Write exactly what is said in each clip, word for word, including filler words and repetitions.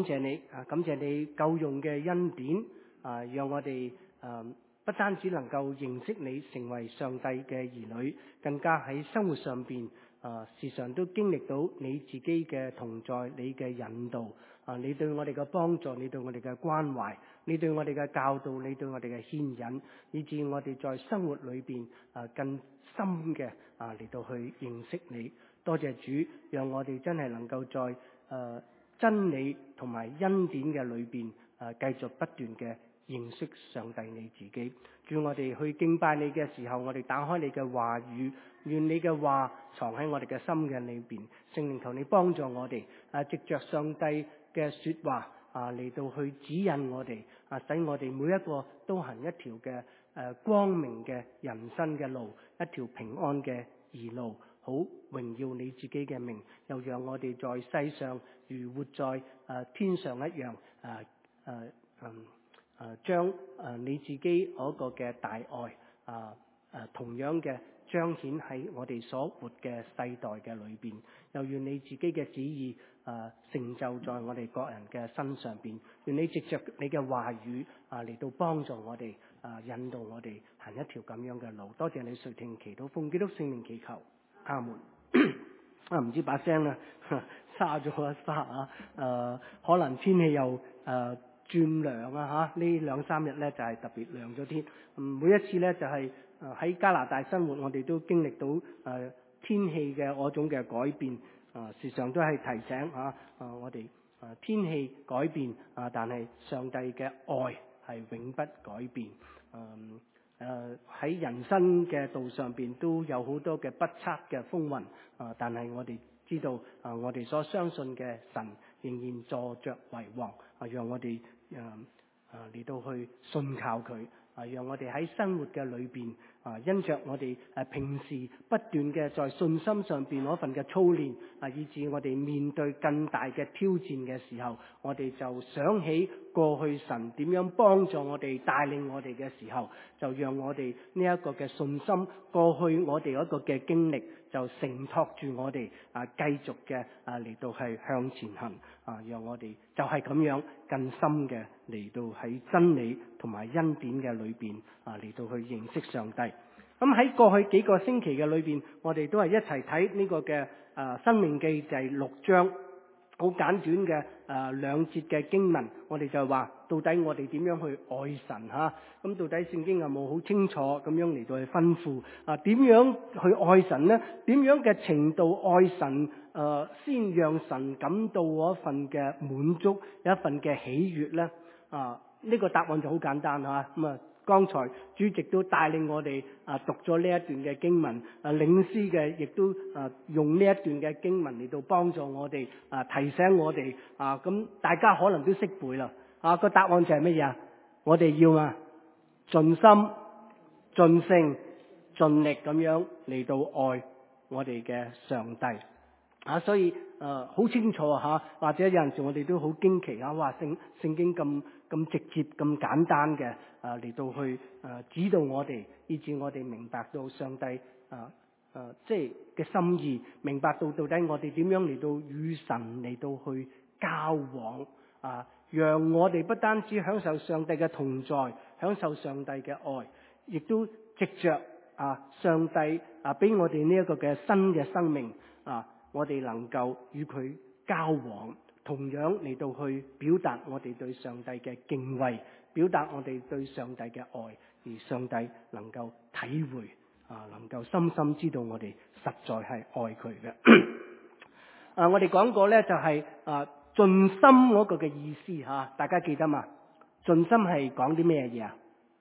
謝你啊，感謝你夠用嘅恩典啊，讓我哋啊不單止能夠認識你，成為上帝嘅兒女，更加喺生活上邊啊時常都經歷到你自己嘅同在，你嘅引導啊，你對我哋嘅幫助，你對我哋嘅關懷，你對我哋嘅教導，你對我哋嘅牽引，以致我哋在生活裏邊啊更深嘅啊嚟到去認識你。多謝主，讓我哋真係能夠在誒、呃、真理同埋恩典嘅裏邊誒繼續不斷嘅認識上帝你自己。主，我哋去敬拜你嘅時候，我哋打開你嘅話語，願你嘅話藏喺我哋嘅心嘅裏邊。聖靈，求你幫助我哋啊，藉着上帝嘅說話啊嚟到去指引我哋啊，使我哋每一個都行一條嘅誒光明嘅人生嘅路，一條平安嘅義路。好榮耀你自己嘅名，又讓我哋在世上如活在誒、呃、天上一樣，誒誒嗯誒將誒你自己嗰個嘅大愛啊誒、呃呃、同樣嘅彰顯喺我哋所活嘅世代嘅裏邊，又願你自己嘅旨意誒、呃、成就在我哋各人嘅身上邊，願你藉着你嘅話語啊嚟、呃、到幫助我哋啊、呃、引導我哋行一條咁樣嘅路。多謝你垂聽祈禱，奉基督聖名祈求。阿門。啊，唔知把聲咧沙咗一沙啊！誒、呃，可能天氣又誒、呃、轉涼啊嚇！呢兩三日咧就係、是、特別涼咗啲。嗯，每一次咧就係誒喺加拿大生活，我哋都經歷到誒、呃、天氣嘅嗰種嘅改變。啊、呃，時常都係提醒嚇啊、呃，我哋誒、呃、天氣改變啊、呃，但係上帝嘅愛係永不改變。嗯、呃。誒、呃、喺人生嘅道上邊都有好多嘅不測嘅風雲啊、呃！但係我哋知道啊、呃，我哋所相信嘅神仍然坐着為王啊、呃！讓我哋誒誒嚟到去信靠佢啊！讓我哋喺生活嘅裏邊啊，因着我哋誒平時不斷嘅在信心上邊嗰份嘅操練啊，以致我哋面對更大嘅挑戰嘅時候，我哋就想起過去神點樣幫助我哋帶領我哋嘅時候，就讓我哋呢一個嘅信心，過去我哋嗰個嘅經歷就承托住我哋啊，繼續嘅啊嚟到係向前行啊，讓我哋就係咁樣更深嘅嚟到喺真理同埋恩典嘅裏邊啊嚟到去認識上帝。咁喺過去幾個星期嘅裏邊，我哋都係一齊睇呢個嘅啊申命記就係六章。好簡短嘅誒、呃、兩節嘅經文，我哋就話到底我哋點樣去愛神嚇？咁、啊、到底聖經有冇好清楚咁樣嚟到去吩咐啊？點樣去愛神呢？點樣嘅程度愛神誒、呃，先讓神感到嗰一份嘅滿足，有一份嘅喜悅呢？啊，呢、這個答案就好簡單嚇。咁啊，剛才主席都帶領我哋啊讀咗呢一段嘅經文，啊領詩嘅亦都啊用呢一段嘅經文嚟到幫助我哋啊提醒我哋啊，咁大家可能都識背啦。啊個答案就係乜嘢啊？我哋要啊盡心、盡性、盡力咁樣嚟到愛我哋嘅上帝。啊，所以誒好、呃、清楚嚇、啊，或者有陣時我哋都好驚奇啊！哇，聖聖經咁咁直接、咁簡單嘅啊嚟到去誒、啊、指導我哋，以致我哋明白到上帝啊啊即係嘅心意，明白到到底我哋點樣嚟到與神嚟到去交往啊，讓我哋不單止享受上帝嘅同在，享受上帝嘅愛，亦都藉着啊上帝啊俾我哋呢一個嘅新嘅生命啊。我哋能夠與佢交往，同樣嚟到去表達我哋對上帝嘅敬畏，表達我哋對上帝嘅愛，而上帝能夠體會啊，能夠深深知道我哋實在係愛佢嘅。啊，我哋講過咧，就係啊盡心嗰個嘅意思吓，大家記得嘛？盡心係講啲咩嘢啊？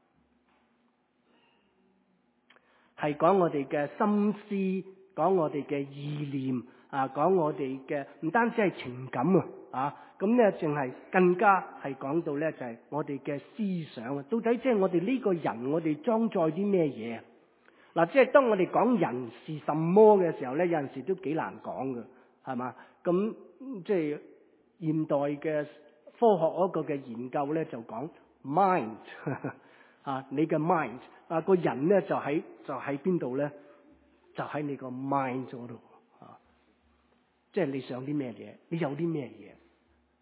係講我哋嘅心思，講我哋嘅意念。啊，講我哋嘅唔單止係情感啊，啊，咁咧淨係更加係講到咧就係、是、我哋嘅思想啊，到底即係我哋呢個人，我哋裝載啲咩嘢啊？嗱，即係當我哋講人是什麼嘅時候咧，有陣時都幾難講㗎，係嘛？咁即係現代嘅科學嗰個嘅研究咧，就講 mind 啊，你嘅 mind 啊，個人咧就喺就喺邊度咧？就喺你個 mind 嗰度。即係你想啲咩嘢，你有啲咩嘢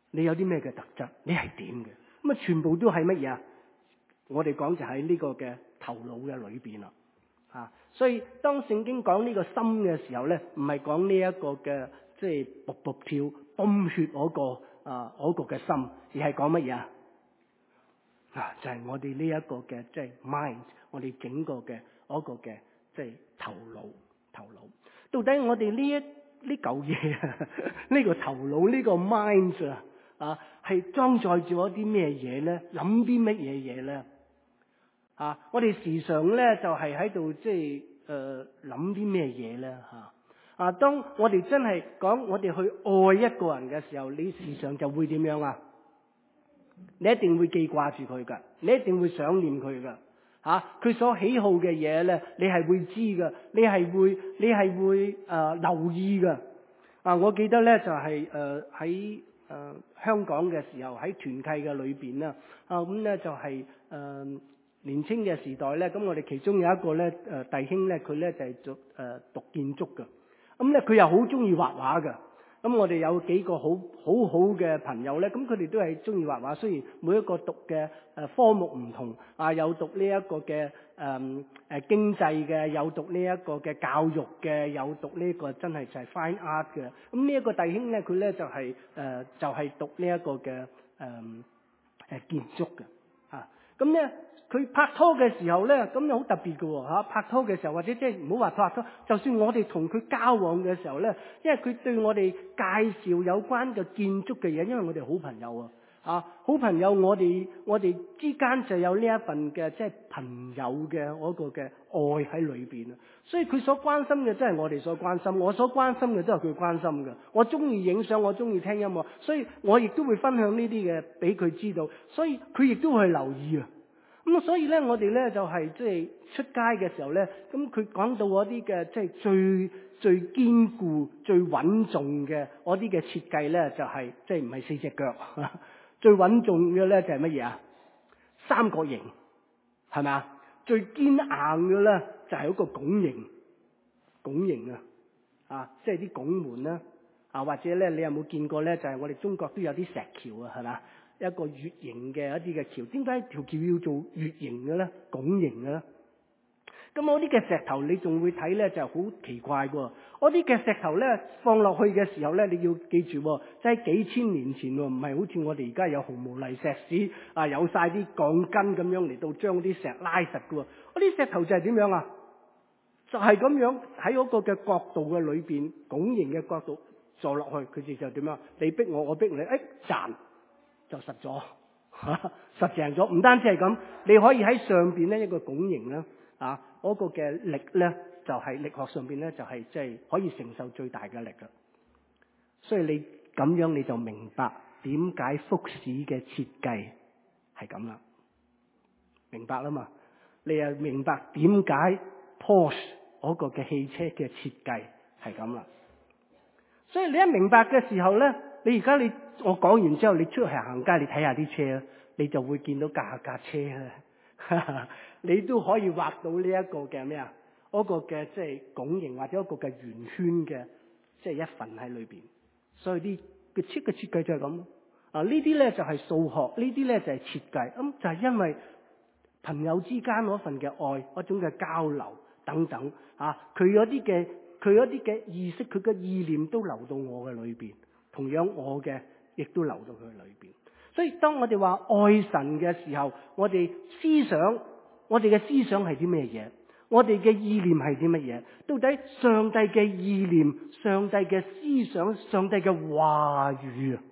你有啲咩嘅特質？你係點嘅？咁啊，全部都係乜嘢啊？我哋講就喺呢個嘅頭腦嘅裏邊啦。啊，所以當聖經講呢個心嘅時候咧，唔係講呢一個嘅即係卜卜跳泵血嗰個啊嗰個嘅心，而係講乜嘢啊？啊，就係我哋呢一個嘅即係 mind，我哋整個嘅嗰個嘅即係頭腦頭腦。到底我哋呢一呢嚿嘢啊，呢個頭腦呢個 mind 啊，啊係裝載住一啲咩嘢咧？諗啲乜嘢嘢咧？啊！我哋時常咧就係喺度即係誒諗啲咩嘢咧嚇啊！當我哋真係講我哋去愛一個人嘅時候，你時常就會點樣啊？你一定會記掛住佢噶，你一定會想念佢噶嚇。佢所喜好嘅嘢咧，你係會知噶，你係會你係會誒、呃、留意噶。啊！我記得咧就係誒喺誒香港嘅時候喺團契嘅裏邊啦啊咁咧就係、是、誒。呃年青嘅時代咧，咁我哋其中有一個咧，誒弟兄咧，佢咧就係做誒讀建築嘅，咁咧佢又好中意畫畫嘅。咁我哋有幾個好好好嘅朋友咧，咁佢哋都係中意畫畫。雖然每一個讀嘅誒科目唔同，啊有讀呢一個嘅誒誒經濟嘅，有讀呢一個嘅教育嘅，有讀呢個真係就係 fine art 嘅。咁呢一個弟兄咧，佢咧就係誒就係讀呢一個嘅誒誒建築嘅，啊咁咧。佢拍拖嘅時候咧，咁又好特別嘅喎嚇！拍拖嘅時候，或者即係唔好話拍拖，就算我哋同佢交往嘅時候咧，因為佢對我哋介紹有關嘅建築嘅嘢，因為我哋好朋友啊，啊好朋友，我哋我哋之間就有呢一份嘅即係朋友嘅嗰個嘅愛喺裏邊啊，所以佢所關心嘅真係我哋所關心，我所關心嘅都係佢關心嘅。我中意影相，我中意聽音樂，所以我亦都會分享呢啲嘅俾佢知道，所以佢亦都會留意啊。咁所以咧，我哋咧就係即係出街嘅時候咧，咁佢講到嗰啲嘅即係最最堅固、最穩重嘅嗰啲嘅設計咧，就係即係唔係四隻腳，最穩重嘅咧就係乜嘢啊？三角形，係咪啊？最堅硬嘅咧就係嗰個拱形，拱形啊，啊，即係啲拱門啦，啊或者咧你有冇見過咧？就係我哋中國都有啲石橋啊，係嘛？一個月形嘅一啲嘅橋，點解條橋要做月形嘅咧？拱形嘅咧？咁嗰啲嘅石頭你仲會睇咧，就好奇怪喎！嗰啲嘅石頭咧放落去嘅時候咧，你要記住，即係幾千年前喎，唔係好似我哋而家有紅毛泥石屎啊，有晒啲鋼筋咁樣嚟到將啲石拉實嘅喎。嗰啲石頭就係點樣啊？就係咁樣喺嗰個嘅角度嘅裏邊，拱形嘅角度坐落去，佢哋就點樣？你逼我，我逼你，誒賺！就實咗，實淨咗。唔單止係咁，你可以喺上邊咧一個拱形啦，啊，嗰個嘅力咧就係力學上邊咧就係即係可以承受最大嘅力噶。所以你咁樣你就明白點解福士嘅設計係咁啦，明白啦嘛？你又明白點解 Porsche 嗰個嘅汽車嘅設計係咁啦。所以你一明白嘅時候咧，你而家你我講完之後，你出去行街，你睇下啲車，你就會見到架架車啊，你都可以畫到呢一個嘅咩啊？嗰個嘅即係拱形或者一個嘅圓圈嘅，即係一份喺裏邊。所以啲嘅設嘅設計就係咁啊。呢啲咧就係數學，呢啲咧就係設計。咁就係因為朋友之間嗰份嘅愛，嗰種嘅交流等等啊，佢嗰啲嘅。佢嗰啲嘅意識，佢嘅意念都流到我嘅裏邊，同樣我嘅亦都流到佢裏邊。所以當我哋話愛神嘅時候，我哋思想，我哋嘅思想係啲咩嘢？我哋嘅意念係啲乜嘢？到底上帝嘅意念、上帝嘅思想、上帝嘅話語啊，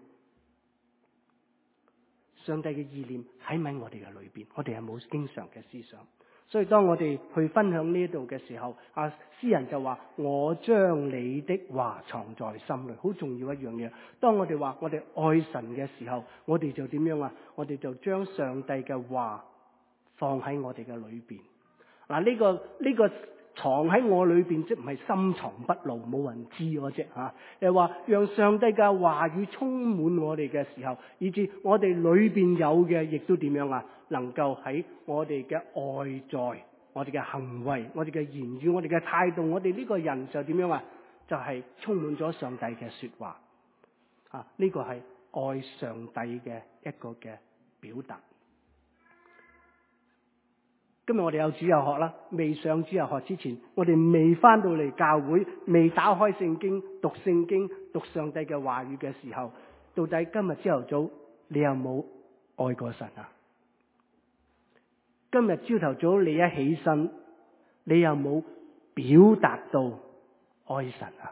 上帝嘅意念喺唔喺我哋嘅裏邊？我哋係冇經常嘅思想。所以當我哋去分享呢度嘅時候，啊，詩人就話：我將你的話藏在心裏，好重要一樣嘢。當我哋話我哋愛神嘅時候，我哋就點樣啊？我哋就將上帝嘅話放喺我哋嘅裏邊。嗱，呢個呢個藏喺我裏邊，即唔係深藏不露，冇人知嗰隻嚇。又話讓上帝嘅話語充滿我哋嘅時候，以至我哋裏邊有嘅，亦都點樣啊？能夠喺我哋嘅外在、我哋嘅行為、我哋嘅言語、我哋嘅態度，我哋呢個人就點樣啊？就係充滿咗上帝嘅說話啊！呢個係愛上帝嘅一個嘅表達。今日我哋有主日學啦，未上主日學之前，我哋未翻到嚟教會，未打開聖經讀聖經讀上帝嘅話語嘅時候，到底今日朝頭早你有冇愛過神啊？今日朝頭早你一起身，你有冇表達到愛神啊？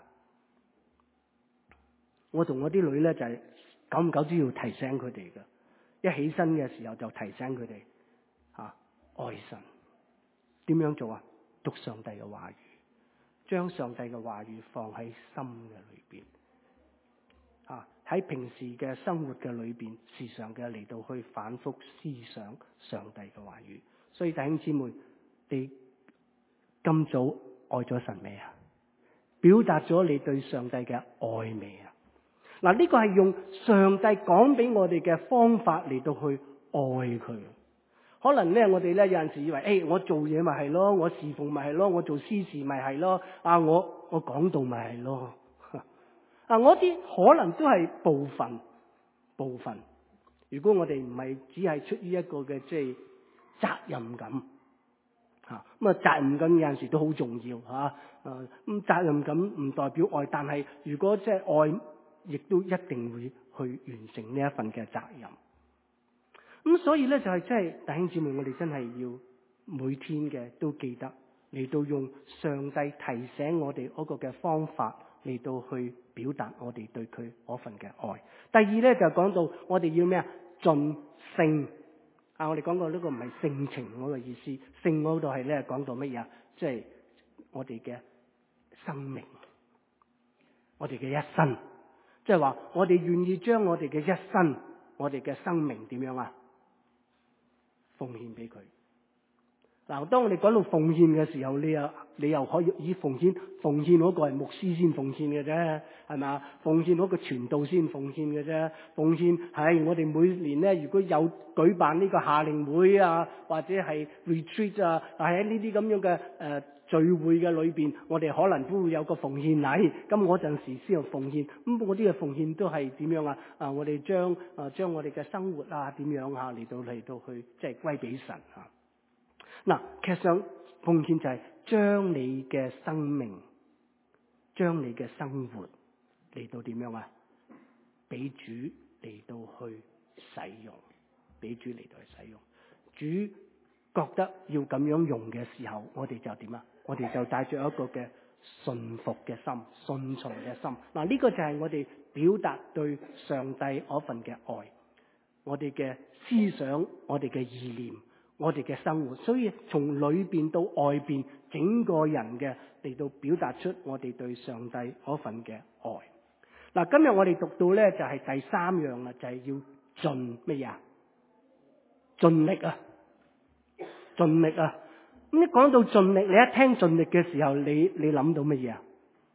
我同我啲女咧就係久唔久都要提醒佢哋嘅，一起身嘅時候就提醒佢哋啊，愛神。點樣做啊？讀上帝嘅話語，將上帝嘅話語放喺心嘅裏邊啊，喺平時嘅生活嘅裏邊，時常嘅嚟到去反覆思想上帝嘅話語。所以弟兄姊妹，你今早愛咗神未啊？表達咗你對上帝嘅愛未啊？嗱，呢個係用上帝講俾我哋嘅方法嚟到去愛佢。可能咧，我哋咧有陣時以為，誒、欸，我做嘢咪係咯，我侍奉咪係咯，我做私事咪係咯，啊，我我講道咪係咯，啊，我啲可能都係部分部分。如果我哋唔係只係出於一個嘅即係責任感，吓咁啊，責任感有陣時都好重要吓，啊，咁責任感唔代表愛，但係如果即係愛，亦都一定會去完成呢一份嘅責任。咁所以咧就係即係弟兄姊妹，我哋真係要每天嘅都記得嚟到用上帝提醒我哋嗰個嘅方法嚟到去表達我哋對佢嗰份嘅愛。第二咧就講到我哋要咩啊？盡性啊！我哋講過呢個唔係性情嗰個意思，性嗰度係咧講到乜嘢啊？即係我哋嘅生命，我哋嘅一生，即係話我哋願意將我哋嘅一生，我哋嘅生命點樣啊？奉獻俾佢。嗱，當我哋講到奉獻嘅時候，你又你又可以以奉獻，奉獻嗰個係牧師先奉獻嘅啫，係咪？奉獻嗰個傳道先奉獻嘅啫。奉獻係我哋每年咧，如果有舉辦呢個夏令會啊，或者係 retreat 啊，喺呢啲咁樣嘅誒、呃、聚會嘅裏邊，我哋可能都會有個奉獻禮。咁嗰陣時先有奉獻。咁嗰啲嘅奉獻都係點樣啊？啊，我哋將啊將我哋嘅生活啊點樣啊嚟到嚟到去即係歸俾神啊。嗱，其實上奉獻就係將你嘅生命、將你嘅生活嚟到點樣啊？俾主嚟到去使用，俾主嚟到去使用。主覺得要咁樣用嘅時候，我哋就點啊？我哋就帶着一個嘅順服嘅心、順從嘅心。嗱，呢個就係我哋表達對上帝嗰份嘅愛，我哋嘅思想、我哋嘅意念。我哋嘅生活，所以從裏邊到外邊，整個人嘅嚟到表達出我哋對上帝嗰份嘅愛。嗱，今日我哋讀到咧就係第三樣啦，就係要盡乜嘢啊？盡力啊！盡力啊！咁一講到盡力，你一聽盡力嘅時候，你你諗到乜嘢啊？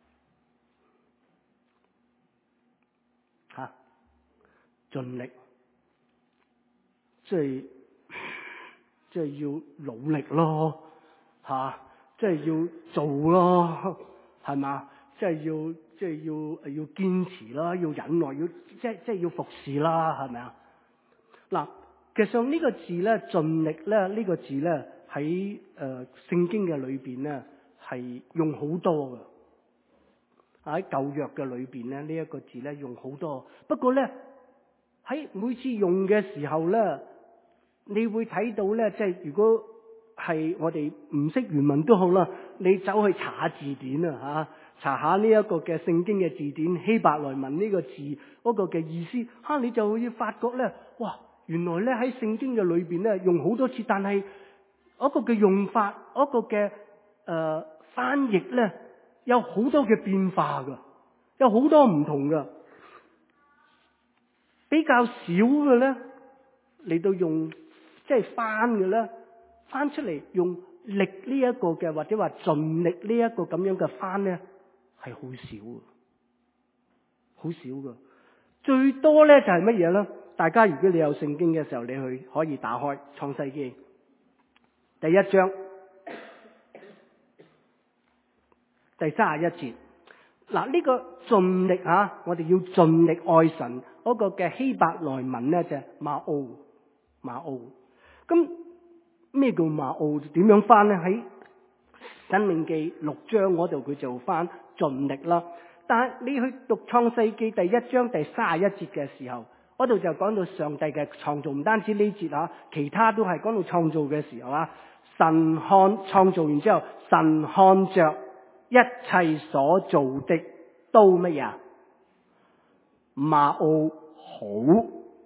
吓，盡力，即係。即係要努力咯，吓、啊，即係要做咯，係嘛？即係要，即係要，要堅持啦，要忍耐，要即係即係要服侍啦，係咪啊？嗱，其實上呢個字咧，盡力咧，呢、這個字咧喺誒聖經嘅裏邊咧係用好多嘅，喺舊約嘅裏邊咧呢一個字咧用好多，不過咧喺每次用嘅時候咧。你會睇到咧，即係如果係我哋唔識原文都好啦，你走去查下字典啊嚇，查下呢一個嘅聖經嘅字典希伯來文呢個字嗰個嘅意思，嚇你就會發覺咧，哇！原來咧喺聖經嘅裏邊咧用好多次，但係嗰個嘅用法，嗰個嘅誒、呃、翻譯咧有好多嘅變化㗎，有好多唔同㗎，比較少嘅咧嚟到用。即係翻嘅咧，翻出嚟用力呢一個嘅，或者話盡力呢一個咁樣嘅翻咧，係好少嘅，好少嘅。最多咧就係乜嘢咧？大家如果你有聖經嘅時候，你去可以打開創世記第一章第三十一節。嗱，呢個盡力啊，我哋要盡力愛神嗰個嘅希伯來文咧就係馬奧馬奧。咁咩叫馬奧？點樣翻咧？喺申命記六章嗰度佢就翻盡力啦。但係你去讀創世記第一章第三十一節嘅時候，嗰度就講到上帝嘅創造，唔單止呢節啊，其他都係講到創造嘅時候啊。神看創造完之後，神看着一切所做的都乜嘢？馬奧好，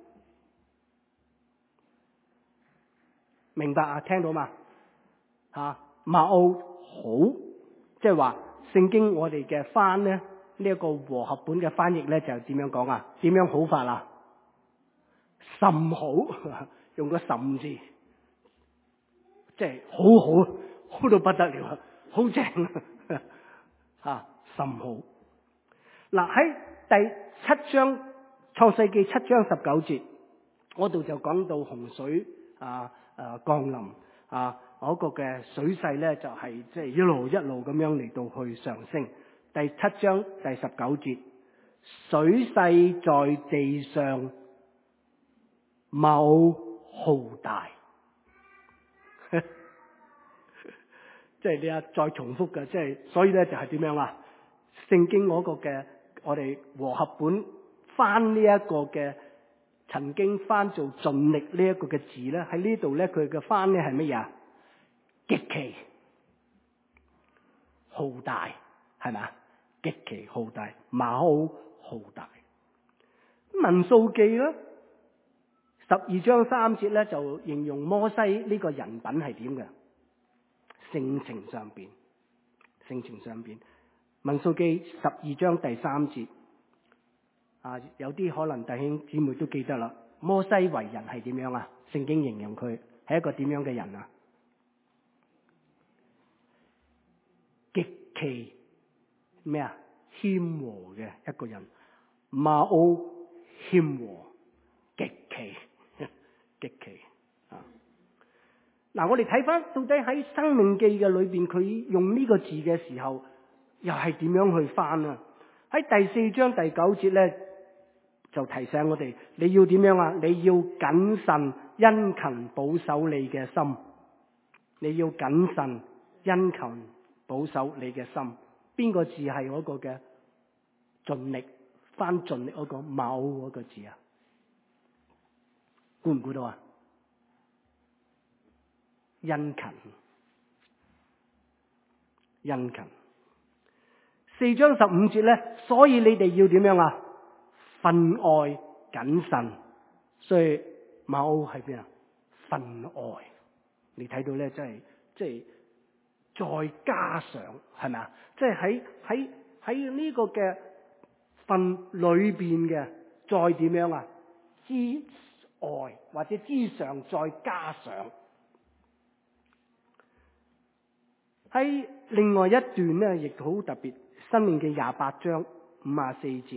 明白啊？聽到嘛？吓、啊，馬奧好，即係話聖經我哋嘅翻咧，呢、這、一個和合本嘅翻譯咧就點樣講啊？點樣好法啊？甚好，用個甚字，即係好好，好到不得了，好正啊！吓，甚好。嗱，喺第七章創世記七章十九節嗰度就講到洪水啊啊降臨啊，嗰、那個嘅水勢咧就係即係一路一路咁樣嚟到去上升。第七章第十九節，水勢在地上某浩大，即係你啊再重複嘅，即係所以咧就係點樣啊？聖經嗰個嘅我哋和合本翻呢一個嘅曾經翻做盡力呢一個嘅字咧，喺呢度咧佢嘅翻咧係乜嘢啊？極其浩大，係咪啊？極其浩大，某浩大。民數記咧十二章三節咧就形容摩西呢個人品係點嘅？性情上邊，性情上邊。民數記十二章第三節啊，有啲可能弟兄姊妹都記得啦。摩西為人係點樣啊？聖經形容佢係一個點樣嘅人啊？極其咩啊？謙和嘅一個人，馬奧謙和，極其極其啊！嗱，我哋睇翻到底喺《申命記》嘅裏邊，佢用呢個字嘅時候，又係點樣去翻啊？喺第四章第九節咧，就提醒我哋，你要點樣啊？你要謹慎殷勤保守你嘅心，你要謹慎殷勤保守你嘅心。邊個字係嗰個嘅盡力翻盡力嗰個某嗰個字啊？估唔估到啊？殷勤，殷勤。四章十五節咧，所以你哋要點樣啊？分外謹慎。所以某係邊啊？分外。你睇到咧，真係即係再加上，係咪啊？即係喺喺喺呢個嘅份裏邊嘅，再點樣啊？之外或者之上再加上。喺另外一段咧，亦好特別，申命記廿八章五十四節，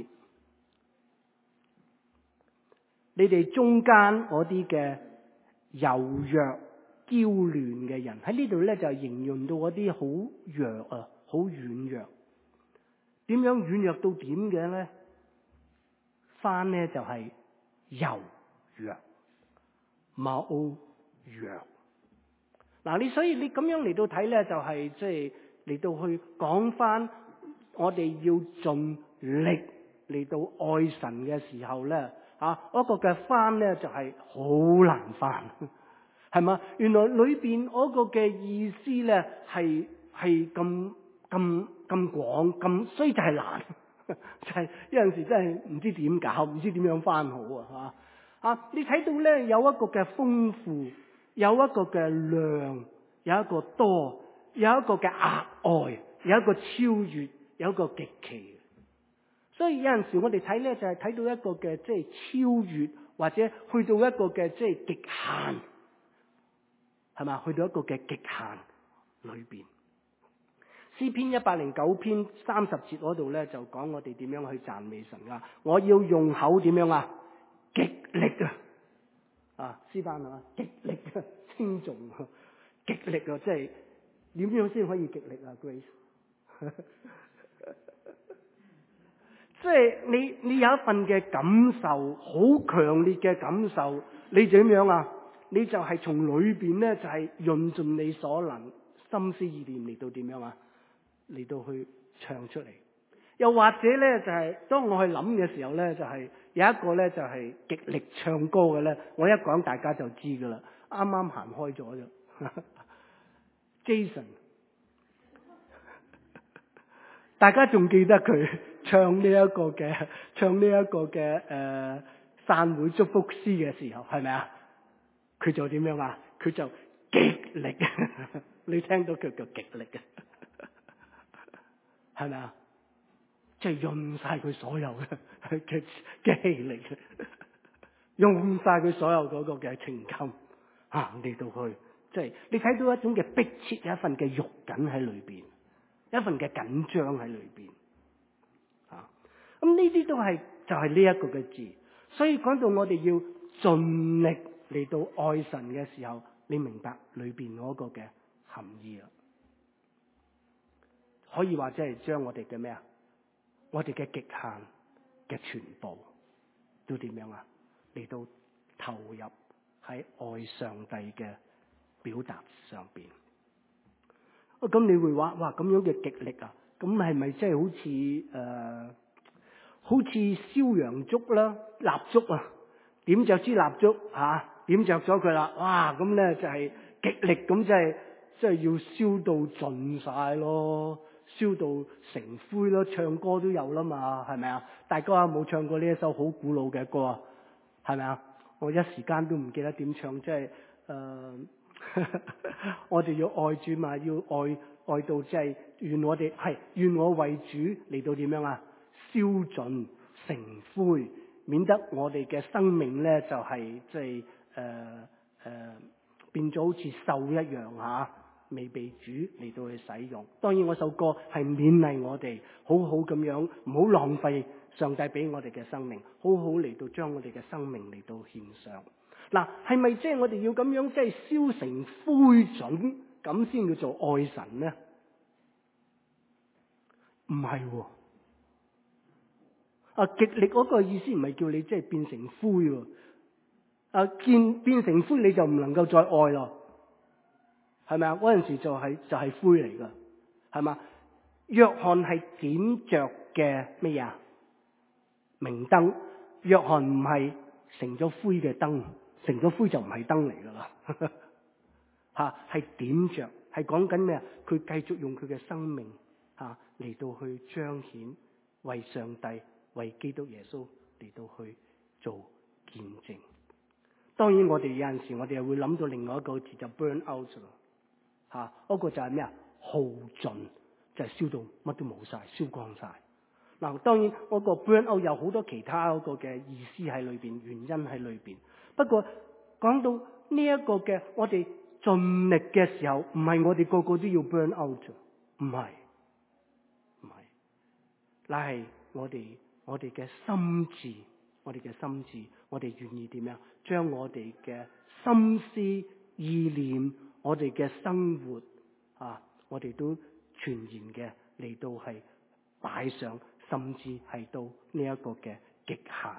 你哋中間嗰啲嘅柔弱嬌嫩嘅人，喺呢度咧就形容到嗰啲好弱啊，好軟弱。點樣軟弱到點嘅咧？翻咧就係柔弱，冇弱。嗱，你所以你咁樣嚟到睇咧，就係即係嚟到去講翻，我哋要盡力嚟到愛神嘅時候咧，啊，嗰個嘅翻咧就係好難翻，係嘛？原來裏邊嗰個嘅意思咧係係咁咁咁廣咁，所以就係難，就係有陣時真係唔知點搞，唔知點樣翻好啊！嚇啊！你睇到咧有一個嘅豐富。有一個嘅量，有一個多，有一個嘅額外，有一個超越，有一個極其。所以有陣時我哋睇咧就係睇到一個嘅即係超越，或者去到一個嘅即係極限，係嘛？去到一個嘅極限裏邊。詩篇一百零九篇三十節嗰度咧就講我哋點樣去讚美神啊！我要用口點樣啊？極力啊！啊，詩班啊，極力啊，稱頌啊，極力啊，即係點樣先可以極力啊 ？Grace， 即係你你有一份嘅感受，好強烈嘅感受，你就點樣啊？你就係從裏邊咧，就係用盡你所能，心思意念嚟到點樣啊？嚟到去唱出嚟。又或者咧，就係、是、當我去諗嘅時候咧，就係、是、有一個咧，就係、是、極力唱歌嘅咧。我一講大家就知噶啦，啱啱行開咗啫。Jason， 大家仲記得佢唱呢一個嘅唱呢一個嘅誒散會祝福詩嘅時候，係咪啊？佢就點樣啊？佢就極力，你聽到佢叫極力嘅，係咪啊？即係用晒佢所有嘅嘅嘅氣力，用晒佢所有嗰個嘅情感啊嚟到去，即係你睇到一種嘅迫切，有一份嘅肉緊喺裏邊，一份嘅緊張喺裏邊啊。咁呢啲都係就係呢一個嘅字。所以講到我哋要盡力嚟到愛神嘅時候，你明白裏邊嗰個嘅含義啦。可以話即係將我哋嘅咩啊？我哋嘅極限嘅全部都點樣啊？嚟到投入喺愛上帝嘅表達上邊。咁、啊、你會話哇咁樣嘅極力啊？咁係咪即係好似誒、呃，好似燒洋燭啦、蠟燭啊？點着支蠟燭吓，點着咗佢啦，哇！咁咧就係極力咁，即係即係要燒到盡晒咯。燒到成灰咯，唱歌都有啦嘛，係咪啊？大家有冇唱過呢一首好古老嘅歌啊？係咪啊？我一時間都唔記得點唱，即係誒，呃、我哋要愛主嘛，要愛愛到即係願我哋係願我為主嚟到點樣啊？燒盡成灰，免得我哋嘅生命咧就係即係誒誒變咗好似獸一樣吓。啊未被主嚟到去使用，當然我首歌係勉勵我哋好好咁樣，唔好浪費上帝俾我哋嘅生命，好好嚟到將我哋嘅生命嚟到獻上。嗱，係咪即係我哋要咁樣即係燒成灰燼咁先叫做愛神呢？唔係喎，啊極力嗰個意思唔係叫你即係變成灰喎，啊見變成灰你就唔能夠再愛咯。係咪啊？嗰陣時就係、是、就係、是、灰嚟噶，係嘛？約翰係點着嘅咩嘢啊？明燈。約翰唔係成咗灰嘅燈，成咗灰就唔係燈嚟噶啦。吓係點着，係講緊咩啊？佢繼續用佢嘅生命吓嚟到去彰顯為上帝、為基督耶穌嚟到去做見證。當然我哋有陣時我哋又會諗到另外一個字就 burn out 咯。吓，嗰、啊那個就係咩啊？耗盡，就係、是、燒到乜都冇晒，燒光晒。嗱、啊，當然嗰個 burn out 有好多其他嗰個嘅意思喺裏邊，原因喺裏邊。不過講到呢一個嘅，我哋盡力嘅時候，唔係我哋個個都要 burn out，唔係，唔係，乃係我哋我哋嘅心智，我哋嘅心智，我哋願意點樣將我哋嘅心思意念。我哋嘅生活啊，我哋都全然嘅嚟到係擺上，甚至係到呢一個嘅極限。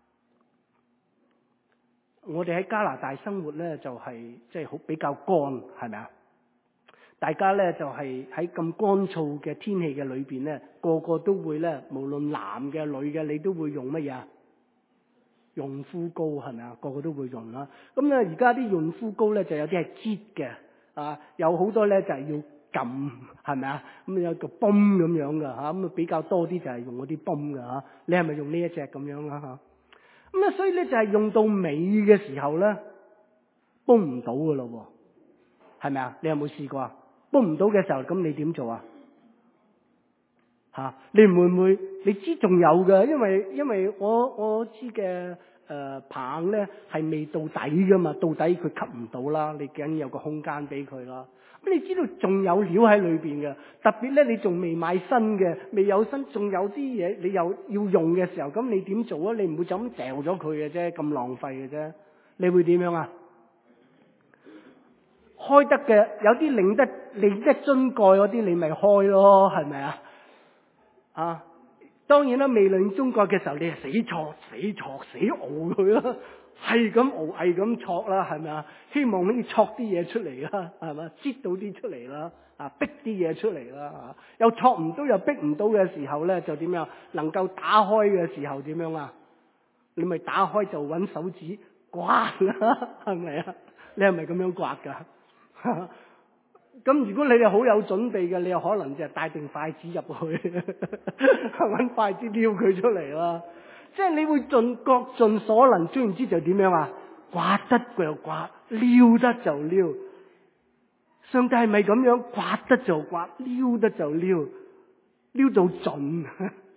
我哋喺加拿大生活咧，就係即係好比較乾，係咪啊？大家咧就係喺咁乾燥嘅天氣嘅裏邊咧，個個都會咧，無論男嘅女嘅，你都會用乜嘢啊？潤膚膏係咪啊？個個都會用啦。咁咧而家啲潤膚膏咧就有啲係擠嘅。啊，有好多咧就係、是、要撳，係咪啊？咁有個泵咁樣噶吓，咁啊比較多啲就係用嗰啲泵噶吓。你係咪用呢一隻咁樣啦吓？咁啊，所以咧就係、是、用到尾嘅時候咧，泵唔到噶咯，係咪啊？你有冇試過啊？泵唔到嘅時候，咁你點做啊？吓，你會唔會？你知仲有嘅，因為因為我我知嘅。誒、呃，棒咧係未到底噶嘛，到底佢吸唔到啦，你梗有個空間俾佢啦。咁你知道仲有料喺裏邊嘅，特別咧你仲未買新嘅，未有新，仲有啲嘢你又要用嘅時候，咁你點做啊？你唔會就咁掉咗佢嘅啫，咁浪費嘅啫。你會點樣啊？開得嘅有啲擰得擰得樽蓋嗰啲，你咪開咯，係咪啊？啊！ 當然啦，未論中國嘅時候，你係死挫、死挫、死熬佢啦，係咁熬，係咁挫啦，係咪啊？希望可以挫啲嘢出嚟啦，係咪？擠到啲出嚟啦，啊，逼啲嘢出嚟啦，啊，又挫唔到又逼唔到嘅時候咧，就點樣？能夠打開嘅時候點樣啊？你咪打開就揾手指刮啦，係咪啊？你係咪咁樣刮噶？咁如果你哋好有準備嘅，你有可能就帶定筷子入去，揾筷子撩佢出嚟啦。即係你會盡各盡所能，總言之就點樣啊？刮得就刮，撩得就撩。上帝係咪咁樣？刮得就刮，撩得就撩，撩到盡，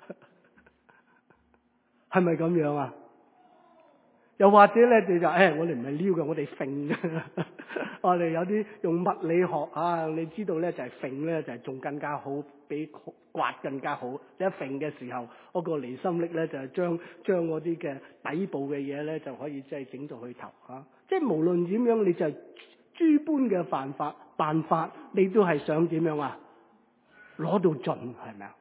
係咪咁樣啊？又或者咧，你就誒、哎，我哋唔係撩嘅，我哋揈嘅。我哋有啲用物理學啊，你知道咧就係揈咧就係仲更加好，比刮更加好。你一揈嘅時候，嗰、那個離心力咧就係將將嗰啲嘅底部嘅嘢咧就可以即係整到去頭啊！即係無論點樣，你就係諸般嘅辦法辦法，你都係想點樣啊？攞到盡係咪啊？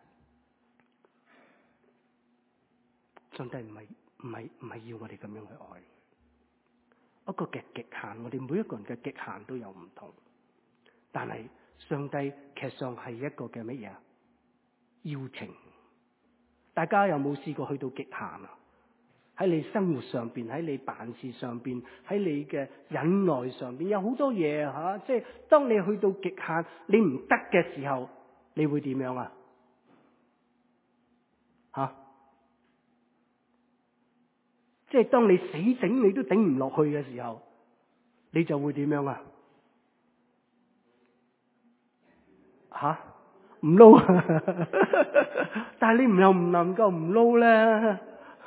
上帝唔係。唔係唔係要我哋咁樣去愛，一個嘅極限，我哋每一個人嘅極限都有唔同，但係上帝劇上係一個嘅乜嘢？邀請。大家有冇試過去到極限啊？喺你生活上邊，喺你辦事上邊，喺你嘅忍耐上邊，有好多嘢吓，即係當你去到極限，你唔得嘅時候，你會點樣啊？吓？即係當你死頂你都頂唔落去嘅時候，你就會點樣啊？吓？唔撈？但係你唔又唔能夠唔撈咧，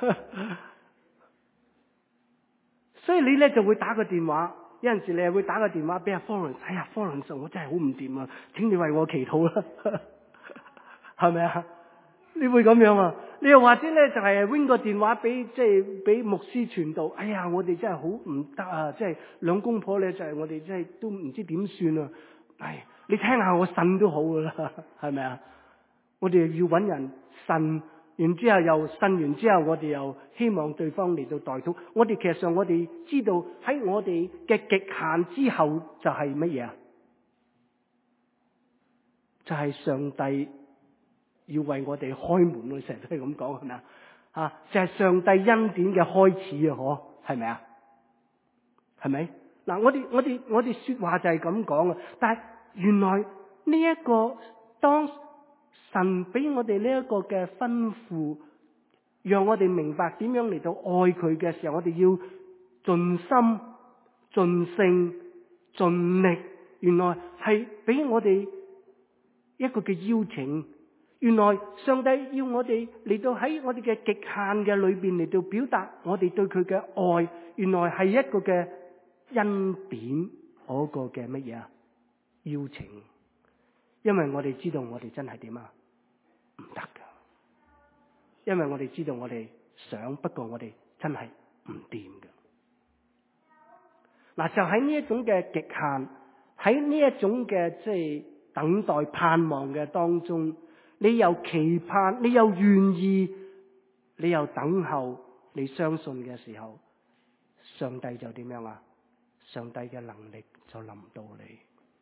所以你咧就會打個電話，有陣時你係會打個電話俾阿 Florence， 哎呀 Florence， 我真係好唔掂啊，請你為我祈禱啦，係咪啊？你會咁樣啊？你又或者咧就係 ring 個電話俾即係俾牧師傳道，哎呀我哋真係好唔得啊！即係兩公婆咧就係我哋真係都唔知點算啊！唉，你聽下我呻都好噶啦，係咪啊？我哋要揾人呻，然之後又呻完之後，我哋又希望對方嚟到代禱。我哋其實上我哋知道喺我哋嘅極限之後就係乜嘢啊？就係上帝要為我哋開門，我成日都係咁講，係咪啊？啊，就係上帝恩典嘅開始啊！嗬，係咪啊？係咪？嗱，我哋我哋我哋說話就係咁講啊！但係原來呢一個當神俾我哋呢一個嘅吩咐，讓我哋明白點樣嚟到愛佢嘅時候，我哋要盡心、盡性、盡力。原來係俾我哋一個嘅邀請。原來上帝要我哋嚟到喺我哋嘅極限嘅裏邊嚟到表達我哋對佢嘅愛。原來係一個嘅恩典，嗰個嘅乜嘢啊？邀請。因為我哋知道我哋真係點啊？唔得噶。因為我哋知道我哋想，不過我哋真係唔掂噶。嗱，就喺呢一種嘅極限，喺呢一種嘅即係等待盼望嘅當中，你又期盼，你又願意，你又等候，你相信嘅時候，上帝就點樣啊？上帝嘅能力就臨到你，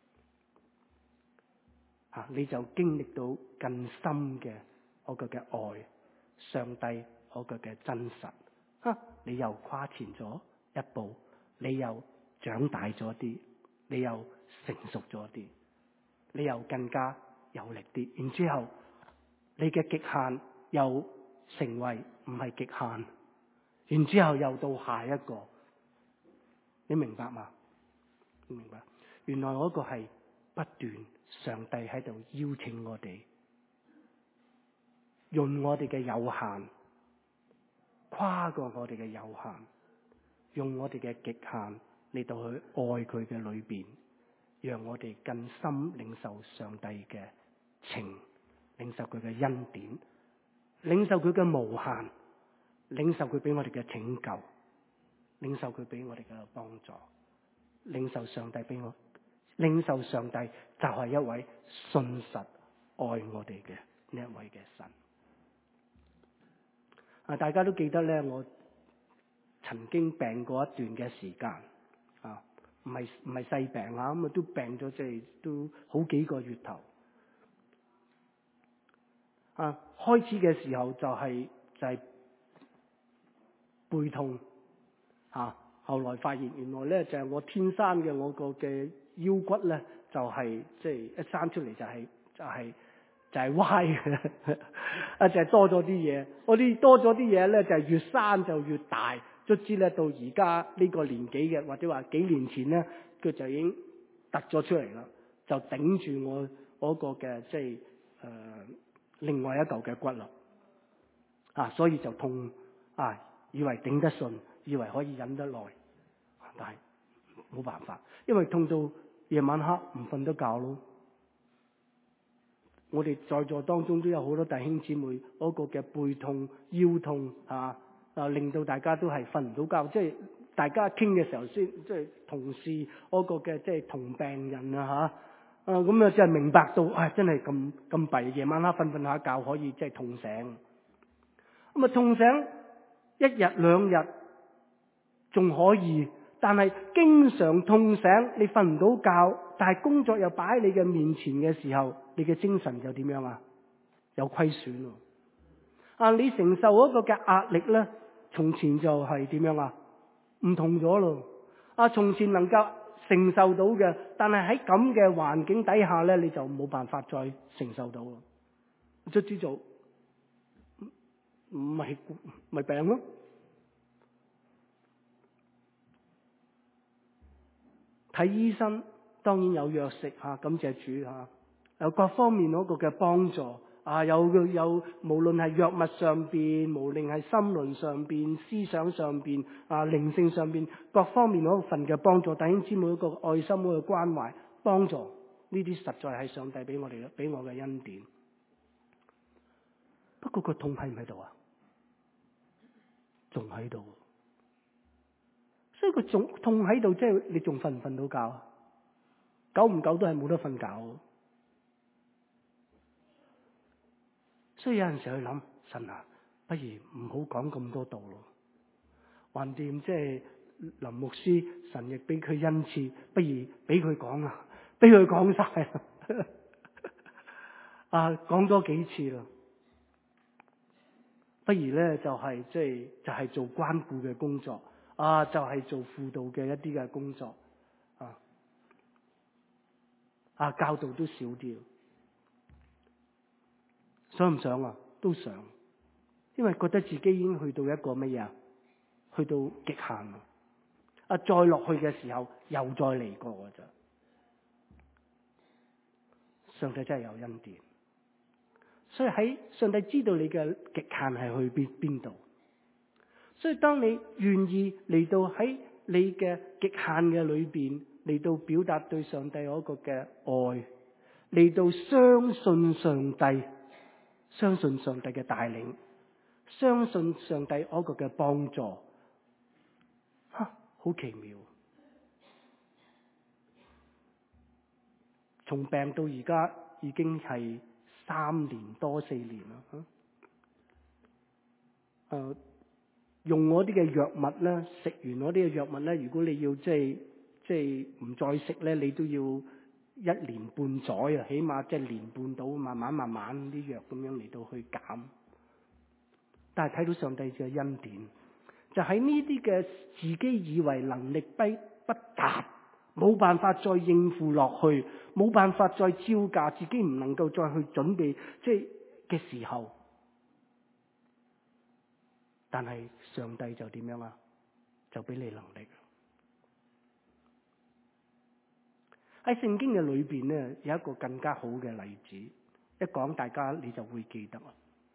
吓，你就經歷到更深嘅嗰個嘅愛，上帝嗰個嘅真實，吓，你又跨前咗一步，你又長大咗啲，你又成熟咗啲，你又更加有力啲，然之後你嘅極限又成為唔係極限，然之後又到下一個，你明白嗎？你明白？原來嗰個係不斷上帝喺度邀請我哋，用我哋嘅有限，跨過我哋嘅有限，用我哋嘅極限嚟到去愛佢嘅裏邊，讓我哋更深領受上帝嘅情，領受佢嘅恩典，領受佢嘅無限，領受佢俾我哋嘅拯救，領受佢俾我哋嘅幫助，領受上帝俾我，領受上帝就係一位信實愛我哋嘅呢一位嘅神。 啊，大家都記得咧，我曾經病過一段嘅時間啊，唔係唔係細病啊，咁啊都病咗即係都好幾個月頭。啊，開始嘅時候就係、就係、背痛啊，後來發現原來咧就係、我天生嘅我個嘅腰骨咧就係即係一生出嚟就係、就係、就係歪嘅，啊就係多咗啲嘢，我啲多咗啲嘢咧就係越生就越大，卒之咧到而家呢個年紀嘅或者話幾年前咧佢就已經突咗出嚟啦，就頂住我嗰個嘅即係誒另外一嚿嘅骨啦，啊所以就痛啊，以為頂得順，以為可以忍得耐，但係冇辦法，因為痛到夜晚黑唔瞓得覺咯。我哋在座當中都有好多弟兄姊妹嗰個嘅背痛、腰痛啊，啊令到大家都係瞓唔到覺，即係大家傾嘅時候先，即係同事嗰個嘅即係同病人啊嚇，啊咁啊即係明白到，啊真係咁咁弊，夜晚黑瞓瞓下覺可以即係痛醒，咁啊痛醒一日兩日仲可以。但係經常痛醒，你瞓唔到覺，但係工作又擺喺你嘅面前嘅時候，你嘅精神就點樣啊？有虧損咯。啊，你承受嗰個嘅壓力咧，從前就係點樣啊？唔同咗咯。啊，從前能夠承受到嘅，但係喺咁嘅環境底下咧，你就冇辦法再承受到咯。卒之就唔係咪病咯？睇醫生當然有藥食嚇，感謝主嚇，有各方面嗰個嘅幫助啊，有有無論係藥物上邊，無論係心靈上邊、思想上邊啊、靈性上邊各方面嗰份嘅幫助，弟兄姊妹嗰個愛心嗰個關懷幫助，呢啲實在係上帝俾我哋俾我嘅恩典。不過個痛喺唔喺度啊？仲喺度。所以佢仲痛喺度，即係你仲瞓唔瞓到覺啊？久唔久都係冇得瞓覺。所以有陣時去諗，神啊，不如唔好講咁多道咯。橫掂即係林牧師，神亦俾佢恩賜，不如俾佢講啊，俾佢講晒啊，講多幾次咯。不如咧就係即係就係、是、做關顧嘅工作。啊，就係、是、做輔導嘅一啲嘅工作，啊，啊教導都少啲，想唔想啊？都想，因為覺得自己已經去到一個乜嘢啊？去到極限啦，啊再落去嘅時候又再嚟過㗎咋。上帝真係有恩典，所以喺上帝知道你嘅極限係去邊邊度。所以當你願意嚟到喺你嘅極限嘅裏邊嚟到表達對上帝嗰個嘅愛，嚟到相信上帝，相信上帝嘅帶領，相信上帝嗰個嘅幫助，吓，好奇妙。從病到而家已經係三年多四年啦，吓，誒、呃。用嗰啲嘅藥物咧，食完嗰啲嘅藥物咧，如果你要即係即係唔再食咧，你都要一年半載啊，起碼即係年半到，慢慢慢慢啲藥咁樣嚟到去減。但係睇到上帝嘅恩典，就喺呢啲嘅自己以為能力不不達，冇辦法再應付落去，冇辦法再招架，自己唔能夠再去準備即係嘅時候。但係上帝就點樣啊？就俾你能力。喺聖經嘅裏邊咧，有一個更加好嘅例子，一講大家你就會記得啦。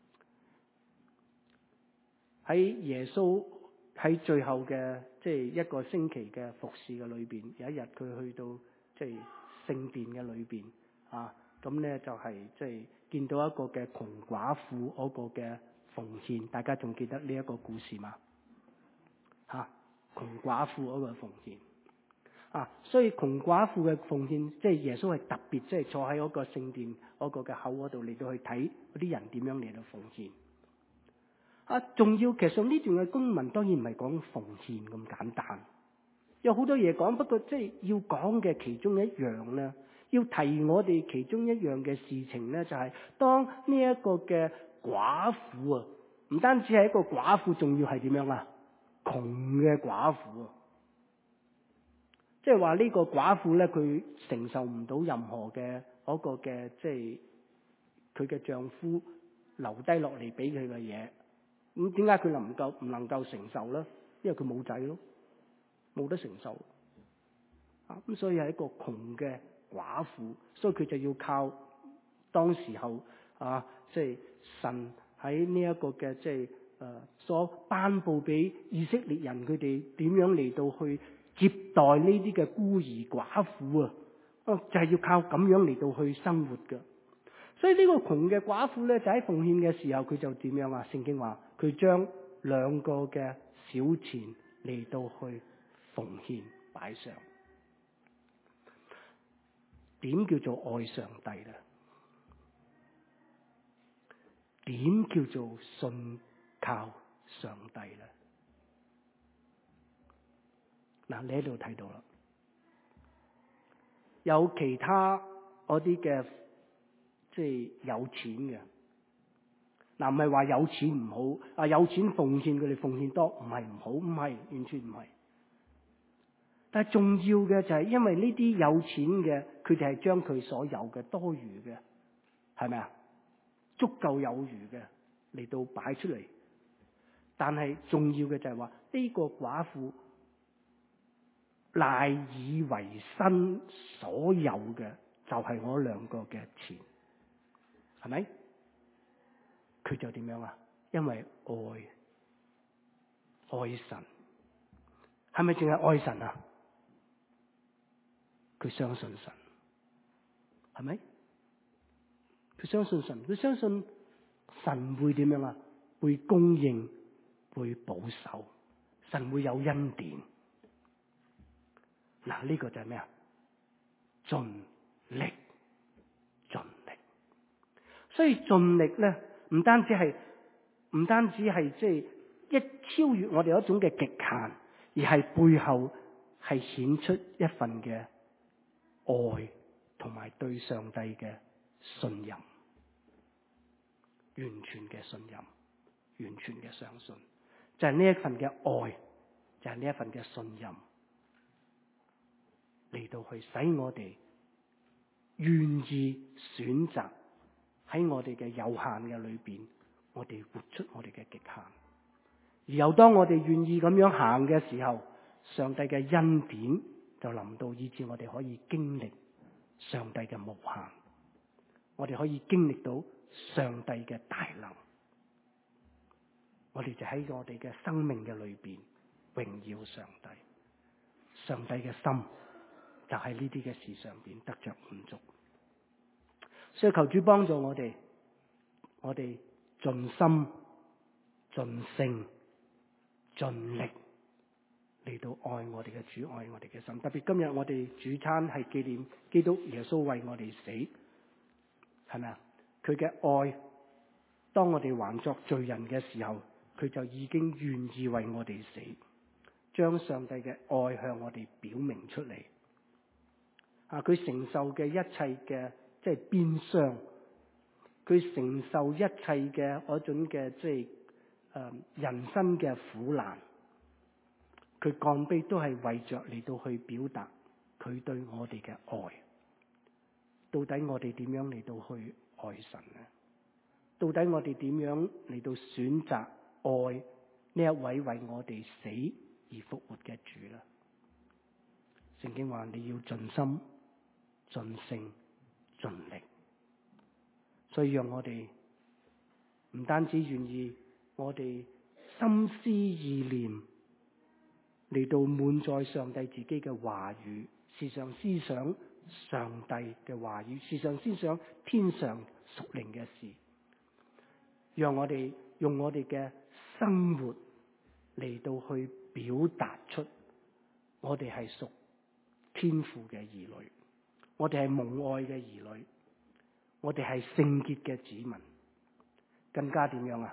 喺耶穌喺最後嘅即係一個星期嘅服侍嘅裏邊，有一日佢去到即係聖殿嘅裏邊啊，咁咧就係即係見到一個嘅窮寡婦嗰個嘅奉獻，大家仲記得呢一個故事嘛？吓、啊，窮寡婦嗰個奉獻啊，所以窮寡婦嘅奉獻，即係耶穌係特別即係坐喺嗰個聖殿嗰個嘅口嗰度嚟到去睇嗰啲人點樣嚟到奉獻。 啊，仲要其實上呢段嘅經文當然唔係講奉獻咁簡單，有好多嘢講。不過即係要講嘅其中一樣咧，要提我哋其中一樣嘅事情咧，就係、是、當呢一個嘅寡婦啊，唔單止係一個寡婦，仲要係點樣啊？窮嘅寡婦啊，即係話呢個寡婦咧，佢承受唔到任何嘅嗰個嘅，即係佢嘅丈夫留低落嚟俾佢嘅嘢。咁點解佢能夠唔能夠承受咧？因為佢冇仔咯，冇得承受啊！咁所以係一個窮嘅寡婦，所以佢就要靠當時候啊，即係神喺呢一個嘅即係誒所頒布俾以色列人，佢哋點樣嚟到去接待呢啲嘅孤兒寡婦啊？哦，就係要靠咁樣嚟到去生活㗎。所以呢個窮嘅寡婦咧，就喺奉獻嘅時候，佢就點樣啊？聖經話佢將兩個嘅小錢嚟到去奉獻擺上。點叫做愛上帝咧？點叫做信靠上帝咧？嗱，你喺度睇到啦，有其他嗰啲嘅。即係有錢嘅，嗱，唔係話有錢唔好，啊有錢奉獻佢哋奉獻多，唔係唔好，唔係完全唔係。但係重要嘅就係因為呢啲有錢嘅，佢哋係將佢所有嘅多餘嘅，係咪啊？足夠有餘嘅嚟到擺出嚟。但係重要嘅就係話呢個寡婦賴以為生所有嘅就係我兩個嘅錢。係咪？佢就點樣啊？因為愛愛神，係咪淨係愛神啊？佢相信神，係咪？佢相信神，佢相信神會點樣啊？會供應，會保守，神會有恩典。嗱，呢個就係咩啊？盡力，盡力。所以盡力咧，唔單止係唔單止係即係一超越我哋一種嘅極限，而係背後係顯出一份嘅愛同埋對上帝嘅信任，完全嘅信任，完全嘅相信，就係呢一份嘅愛，就係呢一份嘅信任嚟到去使我哋願意選擇。喺我哋嘅有限嘅裏邊，我哋活出我哋嘅極限。而又當我哋願意咁樣行嘅時候，上帝嘅恩典就臨到，以致我哋可以經歷上帝嘅無限。我哋可以經歷到上帝嘅大能。我哋就喺我哋嘅生命嘅裏邊榮耀上帝。上帝嘅心就喺呢啲嘅事上邊得着滿足。所以求主幫助我哋，我哋盡心、盡性、盡力嚟到愛我哋嘅主，愛我哋嘅心。特別今日我哋主餐係紀念基督耶穌為我哋死，係咪啊？佢嘅愛，當我哋還作罪人嘅時候，佢就已經願意為我哋死，將上帝嘅愛向我哋表明出嚟。啊，佢承受嘅一切嘅。即係鞭傷，佢承受一切嘅嗰種嘅即係誒人生嘅苦難，佢降卑都係為着嚟到去表達佢對我哋嘅愛。到底我哋點樣嚟到去愛神呢？到底我哋點樣嚟到選擇愛呢一位為我哋死而復活嘅主呢？聖經話你要盡心、盡性、盡力，所以讓我哋唔單止願意，我哋心思意念嚟到滿載上帝自己嘅話語，時常思想上帝嘅話語，時常思想天上屬靈嘅事，讓我哋用我哋嘅生活嚟到去表達出我哋係屬天父嘅兒女。我哋係蒙愛嘅兒女，我哋係聖潔嘅子民，更加點樣啊？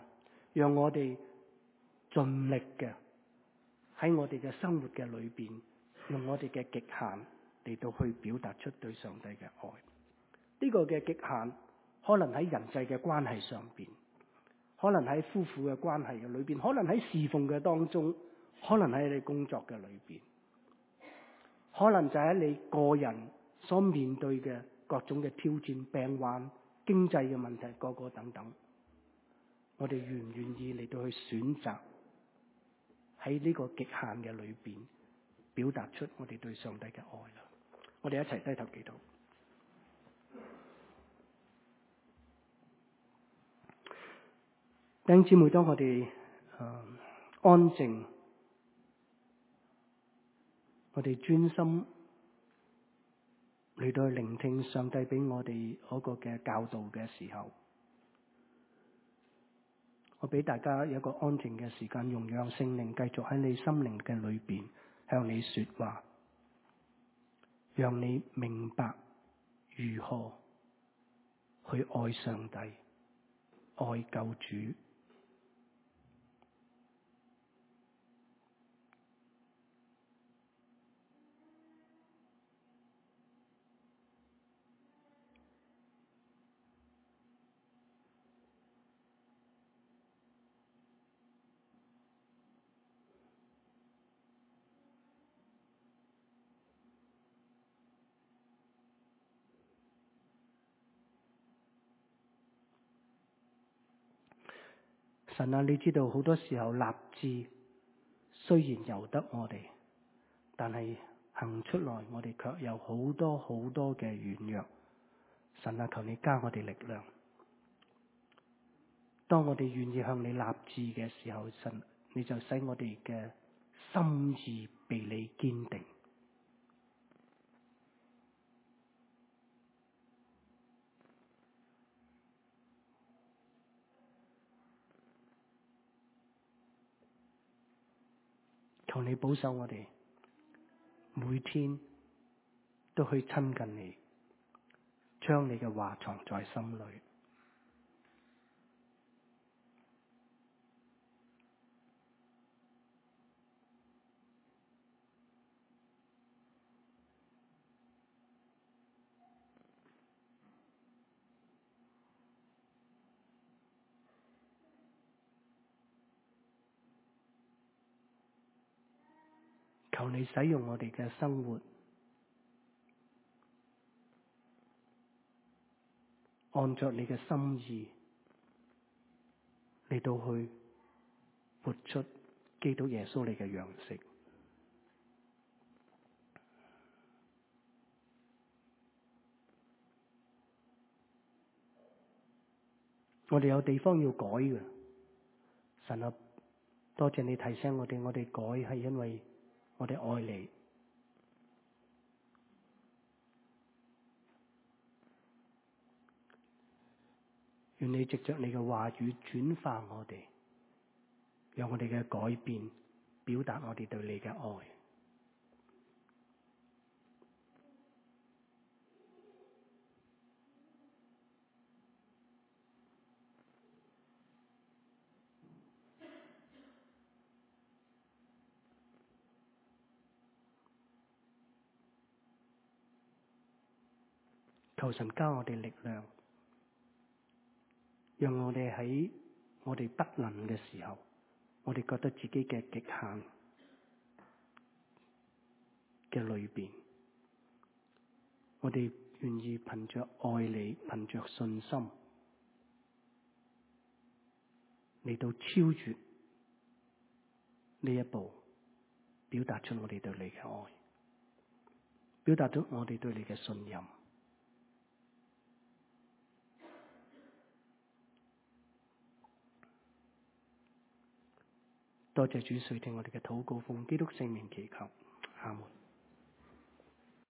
讓我哋盡力嘅喺我哋嘅生活嘅裏邊，用我哋嘅極限嚟到去表達出對上帝嘅愛。呢個嘅極限可能喺人際嘅關係上邊，可能喺夫婦嘅關係嘅裏邊，可能喺侍奉嘅當中，可能喺你工作嘅裏邊，可能就喺你個人所面對嘅各種嘅挑戰、病患、經濟嘅問題，個個等等。我哋願唔願意嚟到去選擇喺呢個極限嘅裏邊，表達出我哋對上帝嘅愛啦？我哋一齊低頭祈禱。弟兄姊妹，當我哋誒、呃、安靜，我哋專心嚟到去聆聽上帝俾我哋嗰個嘅教導嘅時候，我俾大家有一個安靜嘅時間，容讓聖靈繼續喺你心靈嘅裏邊向你說話，讓你明白如何去愛上帝、愛救主。神啊，你知道好多時候立志雖然由得我哋，但係行出來我哋卻有好多好多嘅軟弱。神啊，求你加我哋力量。當我哋願意向你立志嘅時候，神你就使我哋嘅心意被你堅定。求你保守我哋，每天都去親近你，將你嘅話藏在心裏。求你使用我哋嘅生活，按着你嘅心意嚟到去活出基督耶穌你嘅樣式。我哋有地方要改嘅，神啊，多謝你提醒我哋，我哋改係因為我哋愛你。願你藉着你嘅話語轉化我哋，讓我哋嘅改變表達我哋對你嘅愛。求神加我哋力量，讓我哋喺我哋不能嘅時候，我哋覺得自己嘅極限嘅裏邊，我哋願意憑着愛你，憑着信心嚟到超越呢一步，表達出我哋對你嘅愛，表達出我哋對你嘅信任。多謝主垂聽我哋嘅禱告，奉基督聖名祈求，阿門。